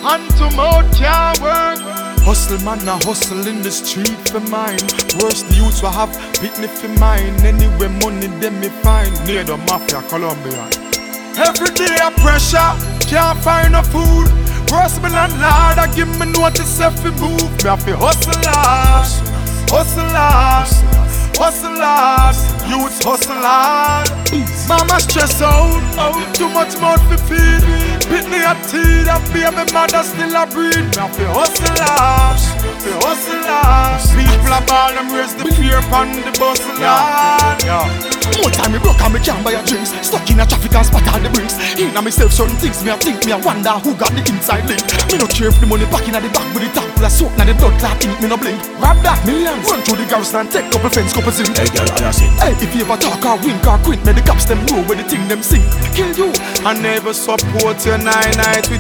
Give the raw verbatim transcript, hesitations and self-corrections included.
hand to mouth can't work. Hustle man, a hustle in the street for mine. Worst the youths will have beat me for mine. Anyway money them me find. Near the mafia, Colombian. Every day a pressure, can't find no food. Worst me landlord, I give me notice if we move. Me have to hustle hard, hustle hard, hustle hard. Youths hustle hard. Mama stress out, out too much mouth for feed. Pit me a teeth and baby mother still a breed. Me have to hustle hard, fi hustle hard. People a ball them raise the fear upon the bustle hard. More time me broke and me can't buy a drinks. Stuck in a traffic and spot on the brinks. In a myself certain things me a think. Me a wonder who got the inside link. Me no care if the money back in the back with the tank full of soap. Now the blood clot in it me no blink. Grab that millions, run through the garrison and take couple fence, couple zinc. Hey girl, I see. Hey, if you ever talk or wink or quit, may the cops them know where the thing them sing. Kill you. I never support your nine night with